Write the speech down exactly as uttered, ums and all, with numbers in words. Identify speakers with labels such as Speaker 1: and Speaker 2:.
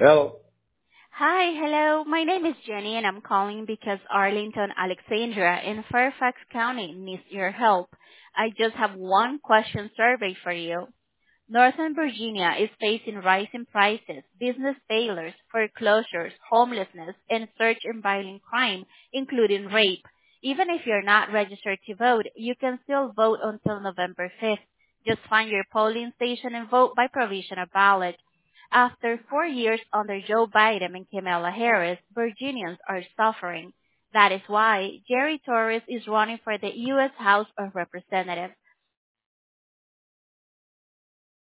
Speaker 1: Hello.
Speaker 2: Hi, hello. My name is Jenny and I'm calling because Arlington, Alexandria in Fairfax County needs your help. I just have one question survey for you. Northern Virginia is facing rising prices, business failures, foreclosures, homelessness, and surge in violent crime, including rape. Even if you're not registered to vote, you can still vote until November fifth. Just find your polling station and vote by provisional ballot. After four years under Joe Biden and Kamala Harris, Virginians are suffering. That is why Jerry Torres is running for the U S House of Representatives.